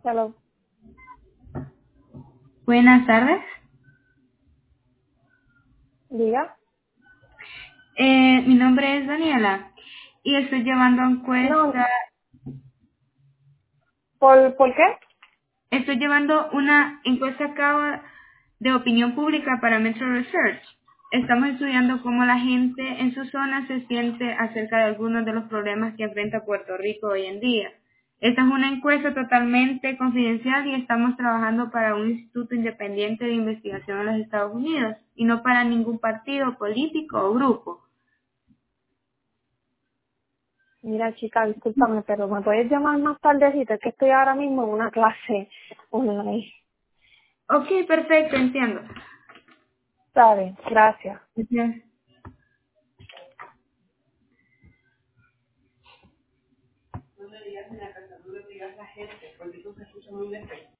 Hello. Buenas tardes. Diga. Mi nombre es Daniela y estoy llevando No, encuesta, ¿por qué? estoy llevando una encuesta a cabo de opinión pública para Metro Research. Estamos estudiando cómo la gente en su zona se siente acerca de algunos de los problemas que enfrenta Puerto Rico hoy en día. Esta es una encuesta totalmente confidencial y estamos trabajando para un instituto independiente de investigación en los Estados Unidos y no para ningún partido político o grupo. Mira, chica, discúlpame, pero ¿me puedes llamar más tardecito? Es que estoy ahora mismo en una clase online. Ok, perfecto, entiendo. ¿Sabes? Gracias. Gracias.